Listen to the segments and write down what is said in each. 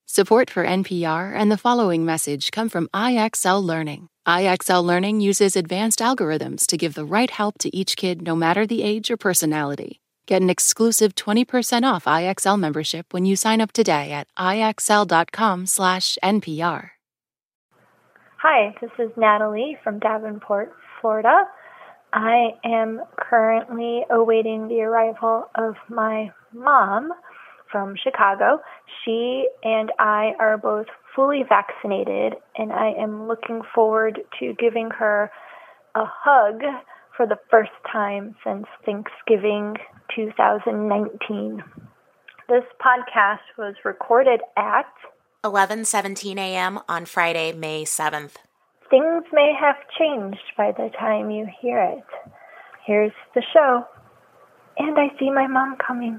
Support for NPR and the following message come from IXL Learning. IXL Learning uses advanced algorithms to give the right help to each kid no matter the age or personality. Get an exclusive 20% off IXL membership when you sign up today at IXL.com/NPR. Hi, this is Natalie from Davenport, Florida. I am currently awaiting the arrival of my mom from Chicago. She and I are both fully vaccinated, and I am looking forward to giving her a hug for the first time since Thanksgiving 2019. This podcast was recorded at 11:17 a.m. on Friday, May 7th. Things may have changed by the time you hear it. Here's the show. And I see my mom coming.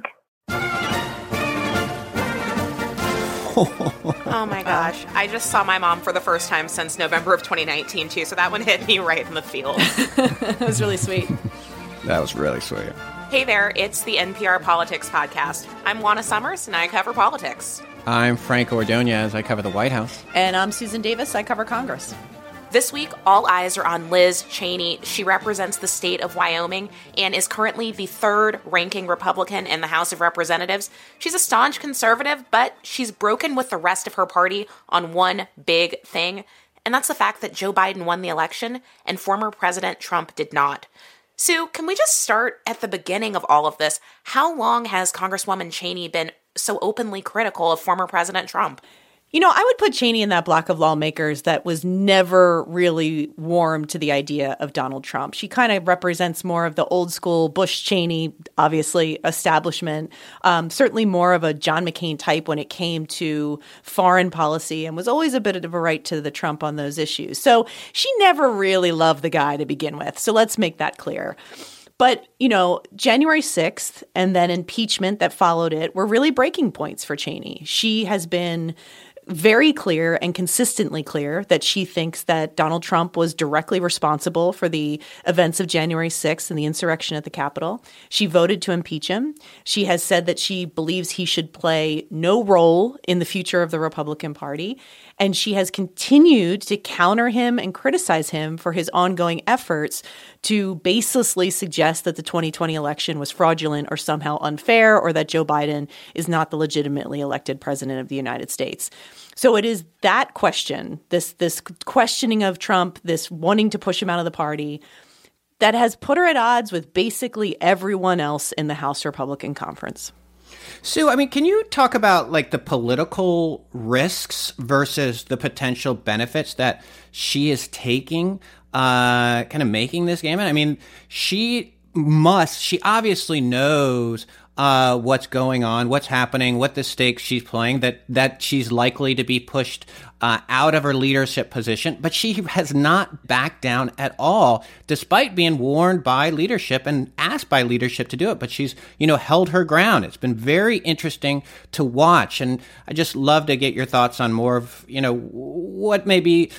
Oh my gosh. I just saw my mom for the first time since November of 2019 too, so that one hit me right in the feels. That was really sweet. That was really sweet. Hey there, it's the NPR Politics Podcast. I'm Juana Summers, and I cover politics. I'm Frank Ordonez. I cover the White House. And I'm Susan Davis. I cover Congress. This week, all eyes are on Liz Cheney. She represents the state of Wyoming and is currently the third-ranking Republican in the House of Representatives. She's a staunch conservative, but she's broken with the rest of her party on one big thing, and that's the fact that Joe Biden won the election and former President Trump did not. Sue, can we just start at the beginning of all of this? How long has Congresswoman Cheney been so openly critical of former President Trump? You know, I would put Cheney in that block of lawmakers that was never really warm to the idea of Donald Trump. She kind of represents more of the old school Bush-Cheney, obviously, establishment, certainly more of a John McCain type when it came to foreign policy, and was always a bit of a right to the Trump on those issues. So she never really loved the guy to begin with. So let's make that clear. But, you know, January 6th and then impeachment that followed it were really breaking points for Cheney. She has been very clear and consistently clear that she thinks that Donald Trump was directly responsible for the events of January 6th and the insurrection at the Capitol. She voted to impeach him. She has said that she believes he should play no role in the future of the Republican Party. And she has continued to counter him and criticize him for his ongoing efforts to baselessly suggest that the 2020 election was fraudulent or somehow unfair, or that Joe Biden is not the legitimately elected president of the United States. So it is that question, this questioning of Trump, this wanting to push him out of the party, that has put her at odds with basically everyone else in the House Republican Conference. Sue, I mean, can you talk about like the political risks versus the potential benefits that she is taking, kind of making this game? I mean, she obviously knows what's going on, what's happening, what the stakes she's playing, that she's likely to be pushed out of her leadership position. But she has not backed down at all, despite being warned by leadership and asked by leadership to do it. But she's, held her ground. It's been very interesting to watch. And I just love to get your thoughts on more of, what may be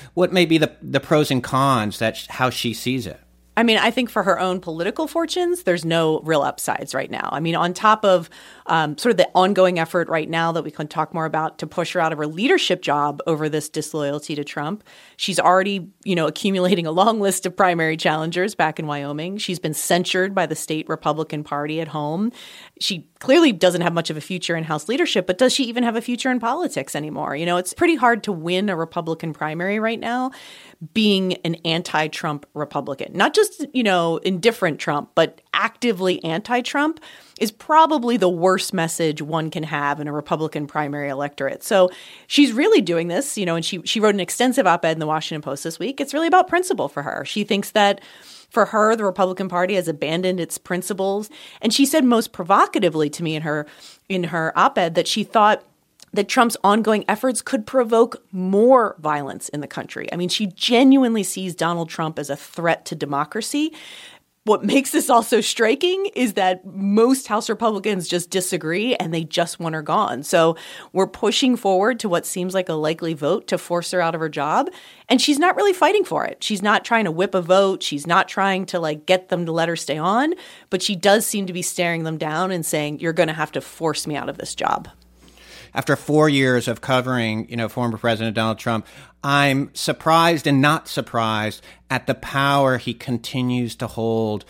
the pros and cons, how she sees it. I mean, I think for her own political fortunes, there's no real upsides right now. I mean, on top of sort of the ongoing effort right now that we can talk more about to push her out of her leadership job over this disloyalty to Trump, she's already, accumulating a long list of primary challengers back in Wyoming. She's been censured by the state Republican Party at home. She clearly doesn't have much of a future in House leadership, but does she even have a future in politics anymore? It's pretty hard to win a Republican primary right now being an anti-Trump Republican. Not just, indifferent Trump, but actively anti-Trump is probably the worst message one can have in a Republican primary electorate. So she's really doing this, and she wrote an extensive op-ed in the Washington Post this week. It's really about principle for her. She thinks that for her, the Republican Party has abandoned its principles. And she said most provocatively to me in her op-ed that she thought that Trump's ongoing efforts could provoke more violence in the country. I mean, she genuinely sees Donald Trump as a threat to democracy. What makes this also striking is that most House Republicans just disagree and they just want her gone. So we're pushing forward to what seems like a likely vote to force her out of her job. And she's not really fighting for it. She's not trying to whip a vote. She's not trying to get them to let her stay on. But she does seem to be staring them down and saying, you're going to have to force me out of this job. after 4 years of covering, former President Donald Trump, I'm surprised and not surprised at the power he continues to hold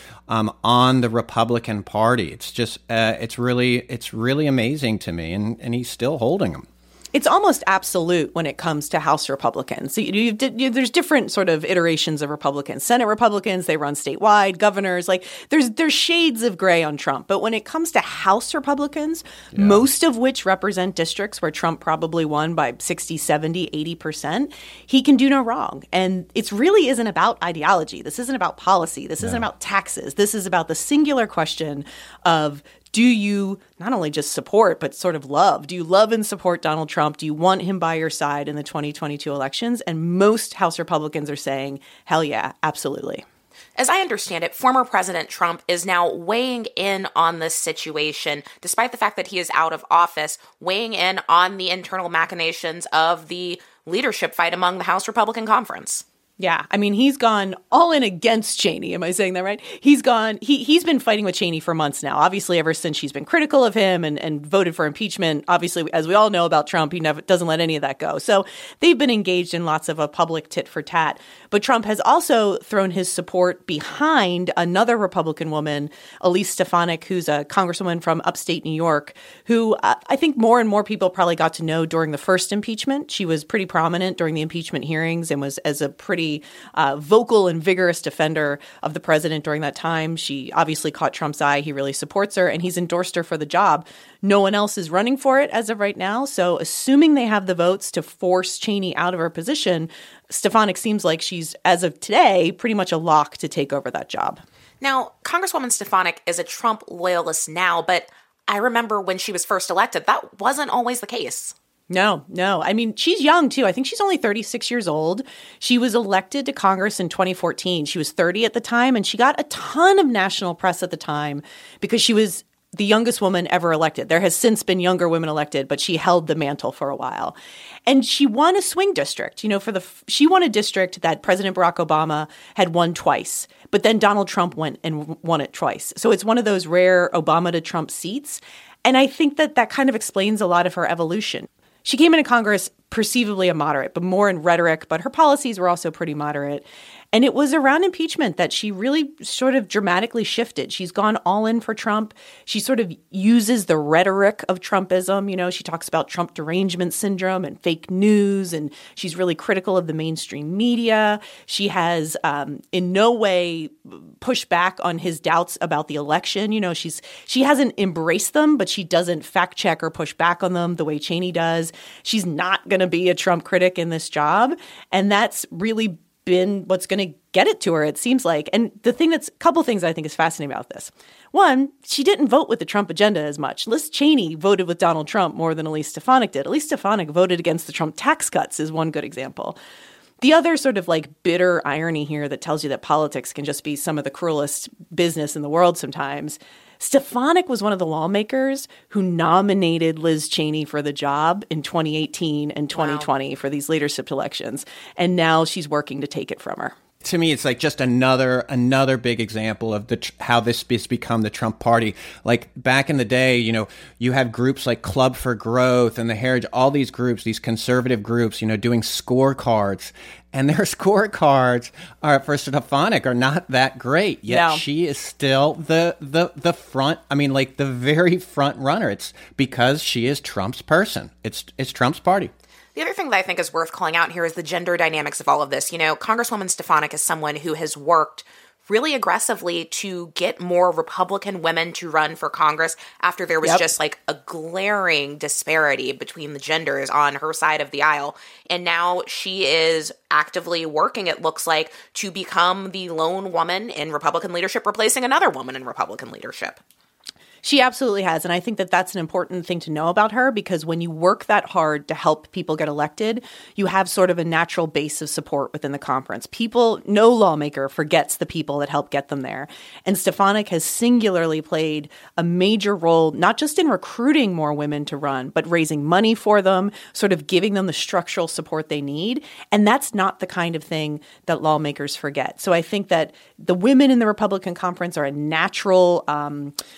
on the Republican Party. It's just, it's really amazing to me, and he's still holding them. It's almost absolute when it comes to House Republicans. So there's different sort of iterations of Republicans. Senate Republicans, they run statewide, governors. Like there's shades of gray on Trump. But when it comes to House Republicans, most of which represent districts where Trump probably won by 60, 70, 80%, he can do no wrong. And it really isn't about ideology. This isn't about policy. This isn't about taxes. This is about the singular question of, do you not only just support, but sort of love? Do you love and support Donald Trump? Do you want him by your side in the 2022 elections? And most House Republicans are saying, hell yeah, absolutely. As I understand it, former President Trump is now weighing in on this situation, despite the fact that he is out of office, weighing in on the internal machinations of the leadership fight among the House Republican Conference. Yeah, I mean, he's gone all in against Cheney. Am I saying that right? He's been fighting with Cheney for months now, obviously ever since she's been critical of him and voted for impeachment. Obviously, as we all know about Trump, he doesn't let any of that go. So they've been engaged in lots of a public tit for tat. But Trump has also thrown his support behind another Republican woman, Elise Stefanik, who's a congresswoman from upstate New York, who I think more and more people probably got to know during the first impeachment. She was pretty prominent during the impeachment hearings and was as a pretty vocal and vigorous defender of the president during that time. She obviously caught Trump's eye. He really supports her, and he's endorsed her for the job. No one else is running for it as of right now. So assuming they have the votes to force Cheney out of her position, Stefanik seems like she's, as of today, pretty much a lock to take over that job. Now, Congresswoman Stefanik is a Trump loyalist now, but I remember when she was first elected, that wasn't always the case. No. I mean, she's young, too. I think she's only 36 years old. She was elected to Congress in 2014. She was 30 at the time, and she got a ton of national press at the time because she was the youngest woman ever elected. There has since been younger women elected, but she held the mantle for a while. And she won a swing district. She won a district that President Barack Obama had won twice, but then Donald Trump went and won it twice. So it's one of those rare Obama to Trump seats. And I think that kind of explains a lot of her evolution. She came into Congress perceivably a moderate, but more in rhetoric, but her policies were also pretty moderate. And it was around impeachment that she really sort of dramatically shifted. She's gone all in for Trump. She sort of uses the rhetoric of Trumpism. She talks about Trump derangement syndrome and fake news, and she's really critical of the mainstream media. She has in no way pushed back on his doubts about the election. She hasn't embraced them, but she doesn't fact check or push back on them the way Cheney does. She's not going to be a Trump critic in this job, and that's really been what's going to get it to her, it seems like. And couple things I think is fascinating about this. One, she didn't vote with the Trump agenda as much. Liz Cheney voted with Donald Trump more than Elise Stefanik did. Elise Stefanik voted against the Trump tax cuts is one good example. The other sort of bitter irony here that tells you that politics can just be some of the cruelest business in the world sometimes. Stefanik was one of the lawmakers who nominated Liz Cheney for the job in 2018 and 2020 for these leadership elections. And now she's working to take it from her. To me, it's just another big example of how this has become the Trump party. Like back in the day, you have groups like Club for Growth and the Heritage, all these groups, these conservative groups, doing scorecards. And their scorecards for Stefanik are not that great. Yet she is still the front. I mean, the very front runner. It's because she is Trump's person. It's Trump's party. The other thing that I think is worth calling out here is the gender dynamics of all of this. Congresswoman Stefanik is someone who has worked really aggressively to get more Republican women to run for Congress after there was just a glaring disparity between the genders on her side of the aisle. And now she is actively working, it looks like, to become the lone woman in Republican leadership, replacing another woman in Republican leadership. She absolutely has. And I think that that's an important thing to know about her, because when you work that hard to help people get elected, you have sort of a natural base of support within the conference. No lawmaker forgets the people that help get them there. And Stefanik has singularly played a major role, not just in recruiting more women to run, but raising money for them, sort of giving them the structural support they need. And that's not the kind of thing that lawmakers forget. So I think that the women in the Republican conference are a natural sort of base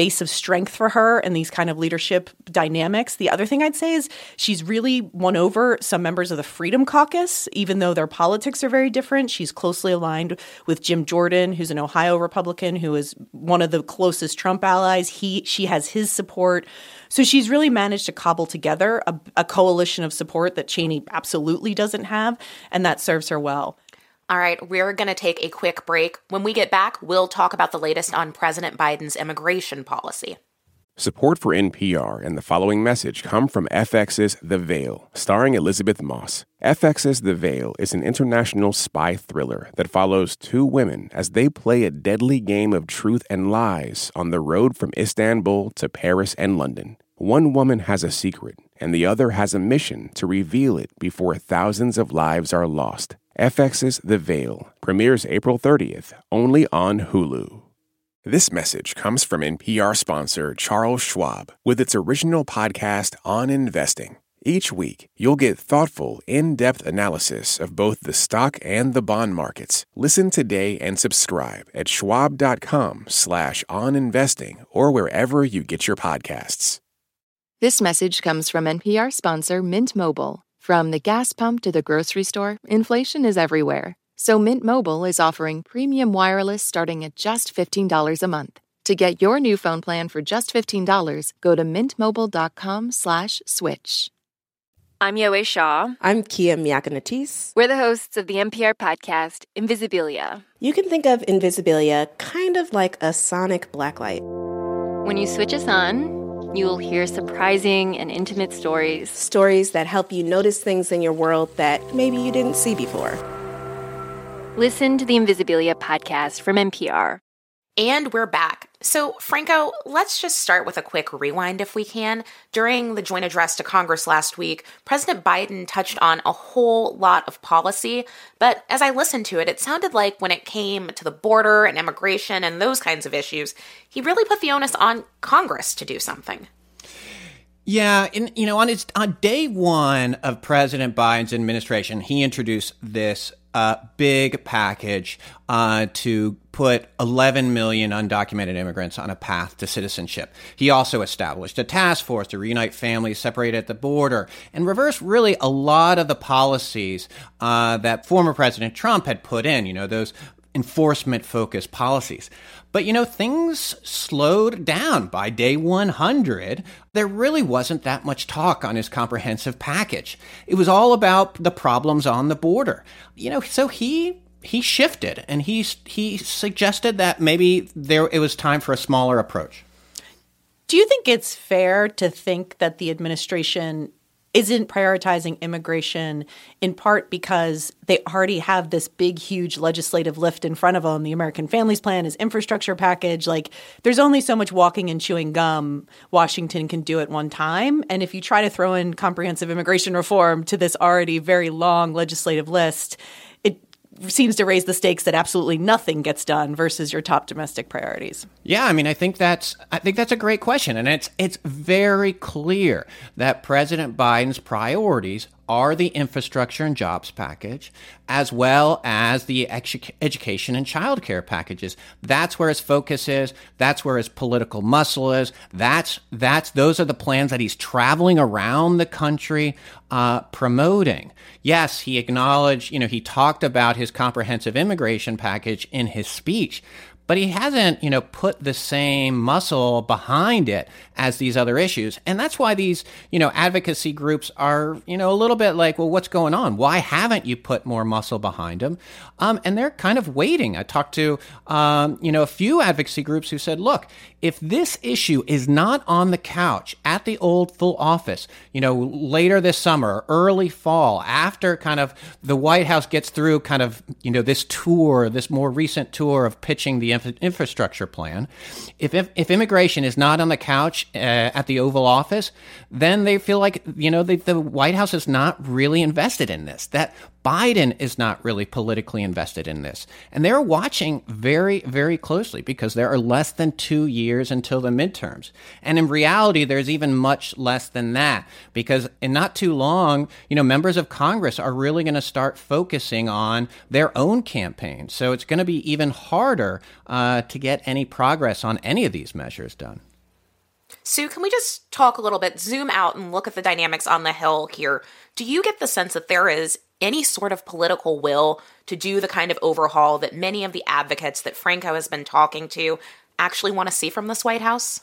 base of strength for her in these kind of leadership dynamics. The other thing I'd say is she's really won over some members of the Freedom Caucus, even though their politics are very different. She's closely aligned with Jim Jordan, who's an Ohio Republican, who is one of the closest Trump allies. She has his support. So she's really managed to cobble together a coalition of support that Cheney absolutely doesn't have, and that serves her well. All right, we're going to take a quick break. When we get back, we'll talk about the latest on President Biden's immigration policy. Support for NPR and the following message come from FX's The Veil, starring Elizabeth Moss. FX's The Veil is an international spy thriller that follows two women as they play a deadly game of truth and lies on the road from Istanbul to Paris and London. One woman has a secret, and the other has a mission to reveal it before thousands of lives are lost. FX's The Veil premieres April 30th, only on Hulu. This message comes from NPR sponsor Charles Schwab with its original podcast on investing. Each week, you'll get thoughtful, in-depth analysis of both the stock and the bond markets. Listen today and subscribe at schwab.com/oninvesting or wherever you get your podcasts. This message comes from NPR sponsor Mint Mobile. From the gas pump to the grocery store, inflation is everywhere. So Mint Mobile is offering premium wireless starting at just $15 a month. To get your new phone plan for just $15, go to mintmobile.com/switch. I'm Yowei Shaw. I'm Kia Miakanatis. We're the hosts of the NPR podcast, Invisibilia. You can think of Invisibilia kind of like a sonic blacklight. When you switch us on, you'll hear surprising and intimate stories. Stories that help you notice things in your world that maybe you didn't see before. Listen to the Invisibilia podcast from NPR. And we're back. So, Franco, let's just start with a quick rewind if we can. During the joint address to Congress last week, President Biden touched on a whole lot of policy, but as I listened to it, it sounded like when it came to the border and immigration and those kinds of issues, he really put the onus on Congress to do something. Yeah, on day one of President Biden's administration, he introduced this big package to put 11 million undocumented immigrants on a path to citizenship. He also established a task force to reunite families separated at the border and reverse really a lot of the policies that former President Trump had put in, those enforcement-focused policies. But, things slowed down by day 100. There really wasn't that much talk on his comprehensive package. It was all about the problems on the border. So he shifted, and he suggested that maybe it was time for a smaller approach. Do you think it's fair to think that the administration isn't prioritizing immigration in part because they already have this big, huge legislative lift in front of them? The American Families Plan, his infrastructure package. There's only so much walking and chewing gum Washington can do at one time. And if you try to throw in comprehensive immigration reform to this already very long legislative list, it seems to raise the stakes that absolutely nothing gets done versus your top domestic priorities. Yeah, I think that's a great question, and it's very clear that President Biden's priorities are the infrastructure and jobs package, as well as the education and child care packages. That's where his focus is. That's where his political muscle is. Those are the plans that he's traveling around the country promoting. Yes, he acknowledged, he talked about his comprehensive immigration package in his speech, but he hasn't, put the same muscle behind it as these other issues. And that's why these, advocacy groups are, a little bit like, well, what's going on? Why haven't you put more muscle behind them? And they're kind of waiting. I talked to, a few advocacy groups who said, look, if this issue is not on the couch at the old full office, later this summer, early fall, after kind of the White House gets through kind of, this more recent tour of pitching the infrastructure plan, if immigration is not on the couch at the Oval Office, then they feel like, the White House is not really invested in this, that Biden is not really politically invested in this. And they're watching very, very closely because there are less than 2 years until the midterms. And in reality, there's even much less than that because in not too long, members of Congress are really going to start focusing on their own campaigns. So it's going to be even harder to get any progress on any of these measures done. Sue, can we just talk a little bit, zoom out and look at the dynamics on the Hill here? Do you get the sense that there is any sort of political will to do the kind of overhaul that many of the advocates that Franco has been talking to actually want to see from this White House?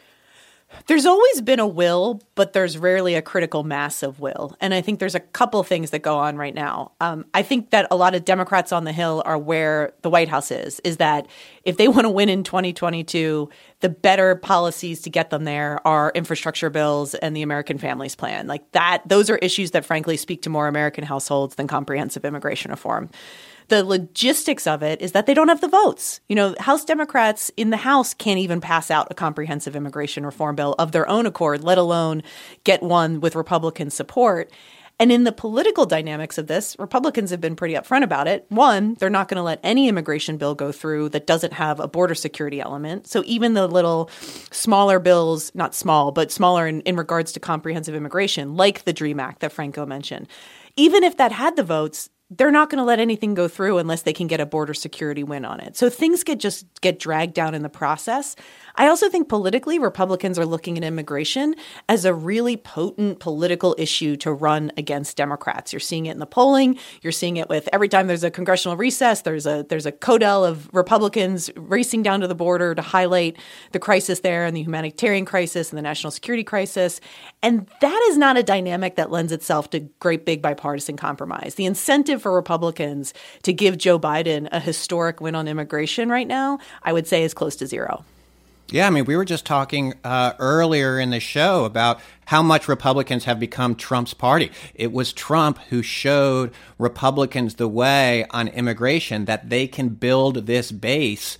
There's always been a will, but there's rarely a critical mass of will. And I think there's a couple of things that go on right now. I think that a lot of Democrats on the Hill are where the White House is that if they want to win in 2022, the better policies to get them there are infrastructure bills and the American Families Plan. Like that, those are issues that frankly speak to more American households than comprehensive immigration reform. The logistics of it is that they don't have the votes. You know, House Democrats in the House can't even pass out a comprehensive immigration reform bill of their own accord, let alone get one with Republican support. And in the political dynamics of this, Republicans have been pretty upfront about it. One, they're not going to let any immigration bill go through that doesn't have a border security element. So even the little smaller bills, not small, but smaller in regards to comprehensive immigration, like the DREAM Act that Franco mentioned, even if that had the votes, they're not going to let anything go through unless they can get a border security win on it. So things get dragged down in the process. I also think politically, Republicans are looking at immigration as a really potent political issue to run against Democrats. You're seeing it in the polling. You're seeing it with every time there's a congressional recess, there's a codel of Republicans racing down to the border to highlight the crisis there and the humanitarian crisis and the national security crisis. And that is not a dynamic that lends itself to great big bipartisan compromise. The incentive for Republicans to give Joe Biden a historic win on immigration right now, I would say, is close to zero. Yeah, I mean, we were just talking earlier in the show about how much Republicans have become Trump's party. It was Trump who showed Republicans the way on immigration, that they can build this base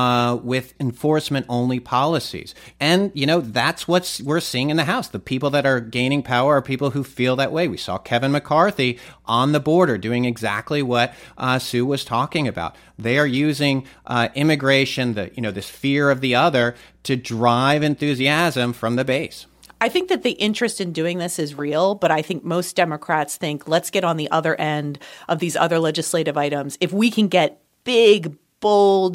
with enforcement-only policies. And, you know, that's what we're seeing in the House. The people that are gaining power are people who feel that way. We saw Kevin McCarthy on the border doing exactly what Sue was talking about. They are using immigration, this fear of the other, to drive enthusiasm from the base. I think that the interest in doing this is real, but I think most Democrats think, let's get on the other end of these other legislative items. If we can get big, bold,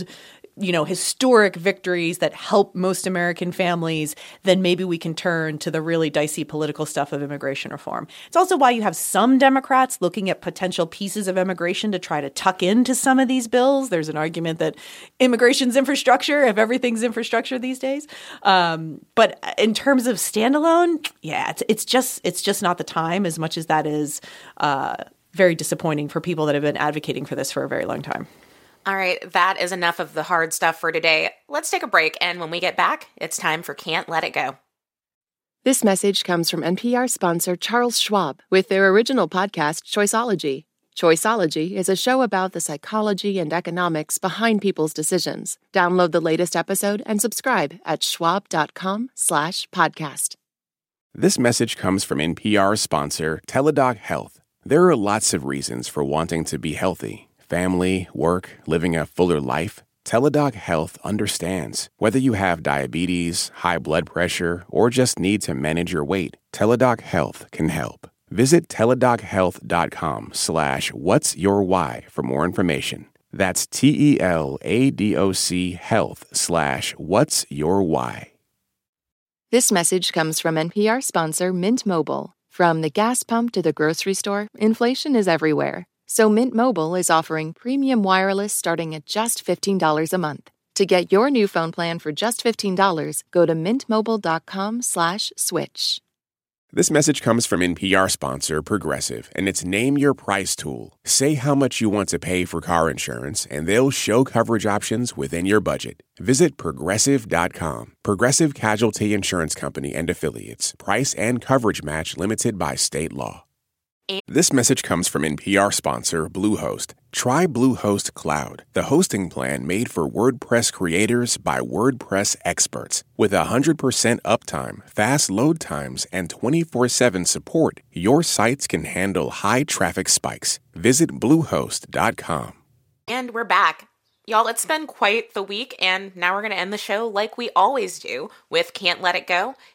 historic victories that help most American families, then maybe we can turn to the really dicey political stuff of immigration reform. It's also why you have some Democrats looking at potential pieces of immigration to try to tuck into some of these bills. There's an argument that immigration's infrastructure, if everything's infrastructure these days. But in terms of standalone, yeah, it's just not the time, as much as that is very disappointing for people that have been advocating for this for a very long time. All right, that is enough of the hard stuff for today. Let's take a break, and when we get back, it's time for Can't Let It Go. This message comes from NPR sponsor Charles Schwab with their original podcast, Choiceology. Choiceology is a show about the psychology and economics behind people's decisions. Download the latest episode and subscribe at schwab.com/podcast. This message comes from NPR sponsor Teladoc Health. There are lots of reasons for wanting to be healthy. Family, work, living a fuller life. Teladoc Health understands. Whether you have diabetes, high blood pressure, or just need to manage your weight, Teladoc Health can help. Visit teladochealth.com/whatsyourwhy for more information. That's TELADOC health/whatsyourwhy. This message comes from NPR sponsor Mint Mobile. From the gas pump to the grocery store, inflation is everywhere. So Mint Mobile is offering premium wireless starting at just $15 a month. To get your new phone plan for just $15, go to mintmobile.com/switch. This message comes from NPR sponsor Progressive, and it's Name Your Price tool. Say how much you want to pay for car insurance, and they'll show coverage options within your budget. Visit Progressive.com. Progressive Casualty Insurance Company and Affiliates. Price and coverage match limited by state law. This message comes from NPR sponsor Bluehost. Try Bluehost Cloud, the hosting plan made for WordPress creators by WordPress experts. With 100% uptime, fast load times, and 24/7 support, your sites can handle high traffic spikes. Visit Bluehost.com. And we're back. Y'all, it's been quite the week, and now we're going to end the show like we always do with Can't Let It Go.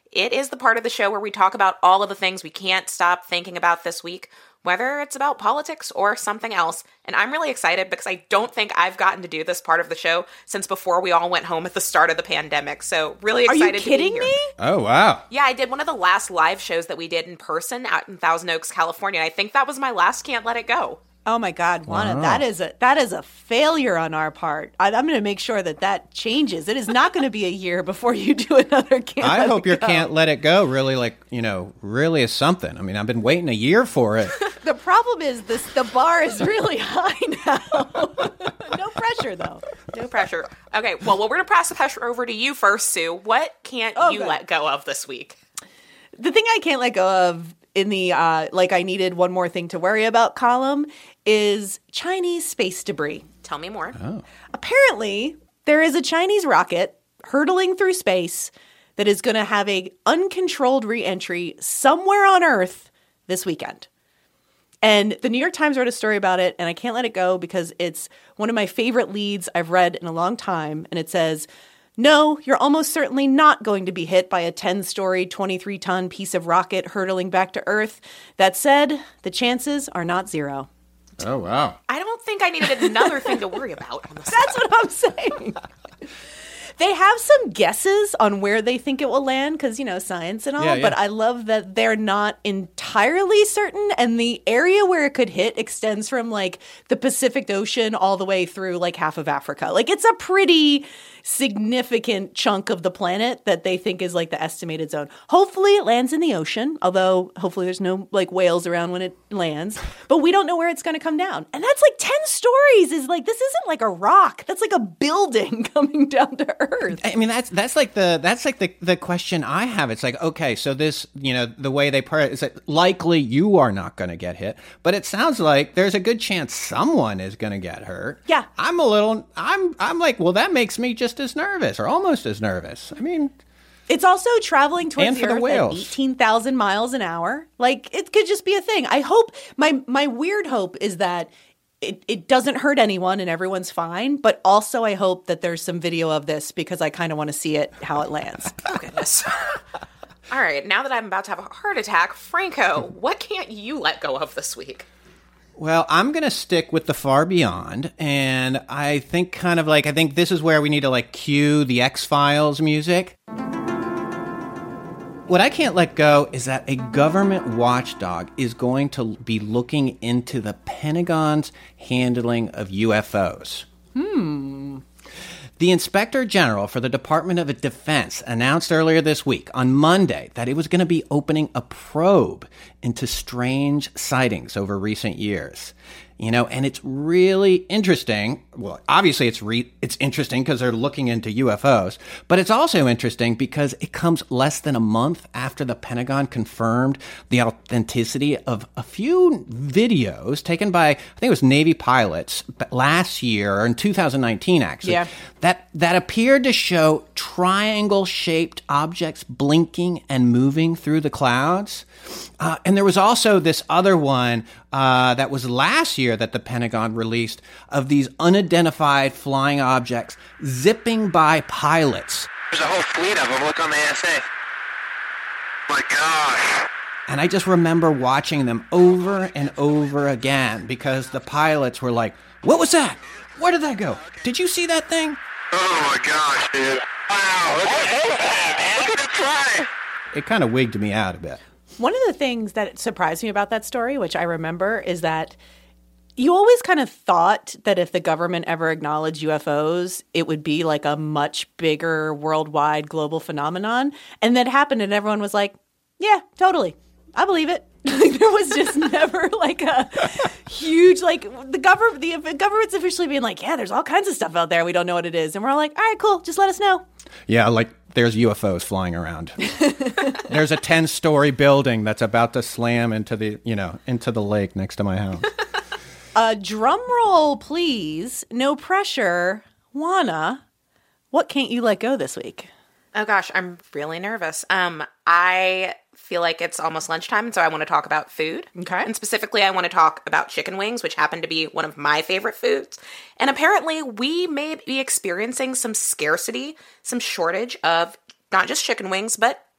It is the part of the show where we talk about all of the things we can't stop thinking about this week, whether it's about politics or something else. And I'm really excited because I don't think I've gotten to do this part of the show since before we all went home at the start of the pandemic. So really excited to be here. Are you kidding me? Oh, wow. Yeah, I did one of the last live shows that we did in person out in Thousand Oaks, California. I think that was my last Can't Let It Go. Oh my God, Juana, Wow. that is a failure on our part. I'm going to make sure that changes. It is not going to be a year before you do another Can't I Let hope It your Go. Can't Let It Go really, really is something. I mean, I've been waiting a year for it. The problem is the bar is really high now. No pressure, though. No pressure. Okay, well, we're going to pass the pressure over to you first, Sue. What can't you Okay. let go of this week? The thing I can't let go of in the I needed one more thing to worry about column is Chinese space debris. Tell me more. Apparently, there is a Chinese rocket hurtling through space that is going to have a uncontrolled re-entry somewhere on Earth this weekend. And the New York Times wrote a story about it, and I can't let it go because it's one of my favorite leads I've read in a long time. And it says, no, you're almost certainly not going to be hit by a 10-story, 23-ton piece of rocket hurtling back to Earth. That said, the chances are not zero. Oh, wow. I don't think I needed another thing to worry about on this. That's what I'm saying. They have some guesses on where they think it will land because, science and all, Yeah, yeah. but I love that they're not entirely certain. And the area where it could hit extends from the Pacific Ocean all the way through half of Africa. It's a pretty significant chunk of the planet that they think is the estimated zone. Hopefully it lands in the ocean, although hopefully there's no whales around when it lands, but we don't know where it's going to come down. And that's 10 stories is this isn't a rock. That's a building coming down to Earth. I mean, that's the question I have. It's okay, so this, the way they put it is that likely you are not going to get hit, but it sounds like there's a good chance someone is going to get hurt. Yeah. I'm well, that makes me just as nervous or almost as nervous. I mean, it's also traveling towards And the for the Earth at whales. 18,000 miles an hour. It could just be a thing. I hope, my weird hope is that it doesn't hurt anyone and everyone's fine. But also I hope that there's some video of this because I kind of want to see it, how it lands. Oh, goodness. All right, now that I'm about to have a heart attack, Franco, what can't you let go of this week? well, I'm going to stick with the Far Beyond, and I think I think this is where we need to cue the X-Files music. What I can't let go is that a government watchdog is going to be looking into the Pentagon's handling of UFOs. The Inspector General for the Department of Defense announced earlier this week, on Monday, that it was going to be opening a probe into strange sightings over recent years. And it's really interesting. Well, obviously it's interesting because they're looking into UFOs, but it's also interesting because it comes less than a month after the Pentagon confirmed the authenticity of a few videos taken by, I think it was Navy pilots last year, or in 2019 actually, Yeah. that appeared to show triangle-shaped objects blinking and moving through the clouds. And there was also this other one that was last year that the Pentagon released of these unidentified flying objects zipping by pilots. There's a whole fleet of them. Look on the ASA. My gosh. And I just remember watching them over and over again because the pilots were like, "What was that? Where did that go? Did you see that thing?" Oh my gosh, dude. Wow. Look at it fly. It kind of wigged me out a bit. One of the things that surprised me about that story, which I remember, is that you always kind of thought that if the government ever acknowledged UFOs, it would be a much bigger worldwide global phenomenon. And that happened and everyone was like, yeah, totally. I believe it. There was just never a huge, the government's officially being yeah, there's all kinds of stuff out there. We don't know what it is. And we're all all right, cool. Just let us know. Yeah, there's UFOs flying around. There's a 10-story building that's about to slam into the lake next to my house. Drum roll, please. No pressure. Juana, what can't you let go this week? Oh gosh, I'm really nervous. I feel like it's almost lunchtime, and so I want to talk about food. Okay. And specifically, I want to talk about chicken wings, which happen to be one of my favorite foods. And apparently, we may be experiencing some scarcity, some shortage of not just chicken wings, but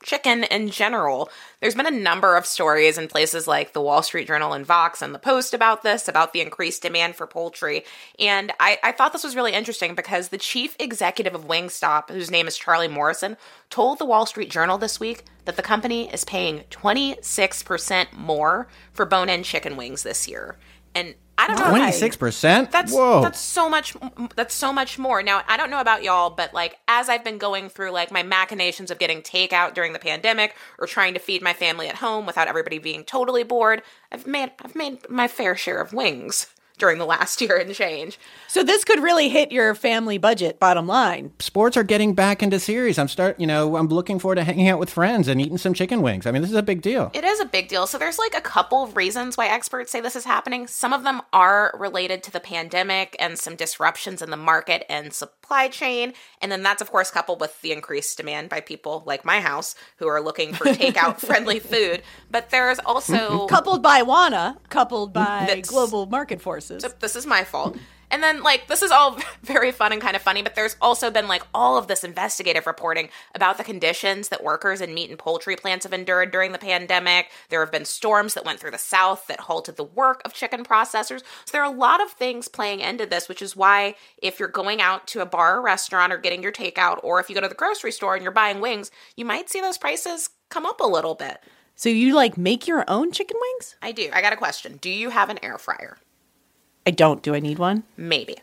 chicken in general. There's been a number of stories in places like the Wall Street Journal and Vox and the Post about this, about the increased demand for poultry. And I thought this was really interesting because the chief executive of Wingstop, whose name is Charlie Morrison, told the Wall Street Journal this week that the company is paying 26% more for bone-in chicken wings this year. And I don't know. 26%? That's so much more. Now, I don't know about y'all, but like as I've been going through like my machinations of getting takeout during the pandemic or trying to feed my family at home without everybody being totally bored, I've made my fair share of wings during the last year and change. So this could really hit your family budget, bottom line. Sports are getting back into series. I'm looking forward to hanging out with friends and eating some chicken wings. I mean, this is a big deal. It is a big deal. So there's like a couple of reasons why experts say this is happening. Some of them are related to the pandemic and some disruptions in the market and supply chain. And then that's, of course, coupled with the increased demand by people like my house who are looking for takeout-friendly food. But there's also... coupled by WANA, coupled by global market forces. So this is my fault. And then, like, this is all very fun and kind of funny, but there's also been, like, all of this investigative reporting about the conditions that workers in meat and poultry plants have endured during the pandemic. There have been storms that went through the South that halted the work of chicken processors. So there are a lot of things playing into this, which is why if you're going out to a bar or restaurant or getting your takeout, or if you go to the grocery store and you're buying wings, you might see those prices come up a little bit. So you, like, make your own chicken wings? I do. I got a question. Do you have an air fryer? I don't. Do I need one? Maybe.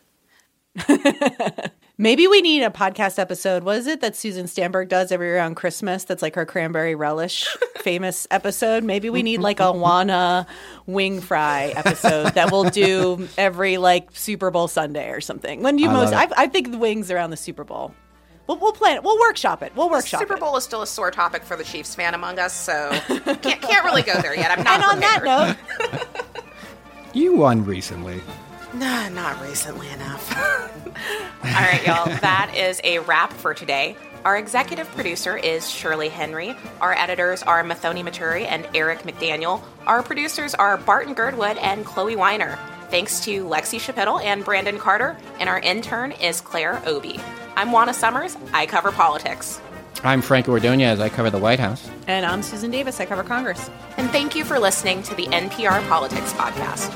Maybe we need a podcast episode. What is it that Susan Stamberg does every year around Christmas? That's like her cranberry relish famous episode. Maybe we need like a WANA wing fry episode that we'll do every like Super Bowl Sunday or something. When do you I think the wings around the Super Bowl. We'll plan it. We'll workshop it. The Super Bowl is still a sore topic for the Chiefs fan among us, so can't really go there yet. I'm not And prepared. On that note... You won recently. Nah, not recently enough. All right, y'all. That is a wrap for today. Our executive producer is Shirley Henry. Our editors are Mathoni Maturi and Eric McDaniel. Our producers are Barton Girdwood and Chloe Weiner. Thanks to Lexi Chapital and Brandon Carter. And our intern is Claire Obi. I'm Juana Summers. I cover politics. I'm Franco Ordonez. I cover the White House. And I'm Susan Davis. I cover Congress. And thank you for listening to the NPR Politics Podcast.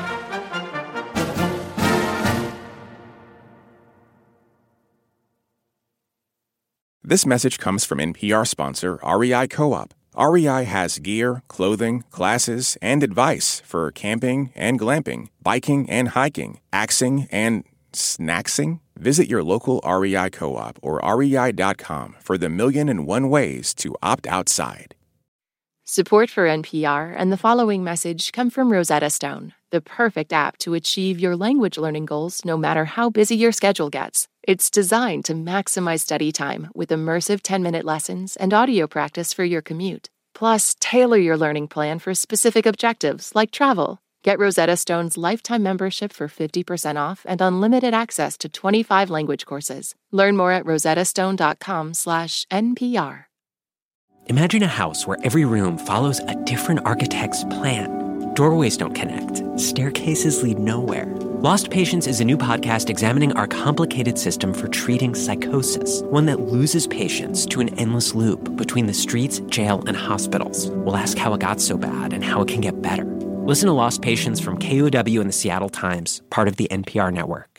This message comes from NPR sponsor REI Co-op. REI has gear, clothing, classes, and advice for camping and glamping, biking and hiking, axing and snacksing. Visit your local REI Co-op or rei.com for the 1,000,001 ways to opt outside. Support for NPR and the following message come from Rosetta Stone, the perfect app to achieve your language learning goals no matter how busy your schedule gets. It's designed to maximize study time with immersive 10-minute lessons and audio practice for your commute. Plus, tailor your learning plan for specific objectives like travel. Get Rosetta Stone's lifetime membership for 50% off and unlimited access to 25 language courses. Learn more at rosettastone.com/NPR. Imagine a house where every room follows a different architect's plan. Doorways don't connect. Staircases lead nowhere. Lost Patients is a new podcast examining our complicated system for treating psychosis, one that loses patients to an endless loop between the streets, jail, and hospitals. We'll ask how it got so bad and how it can get better. Listen to Lost Patients from KUOW and the Seattle Times, part of the NPR network.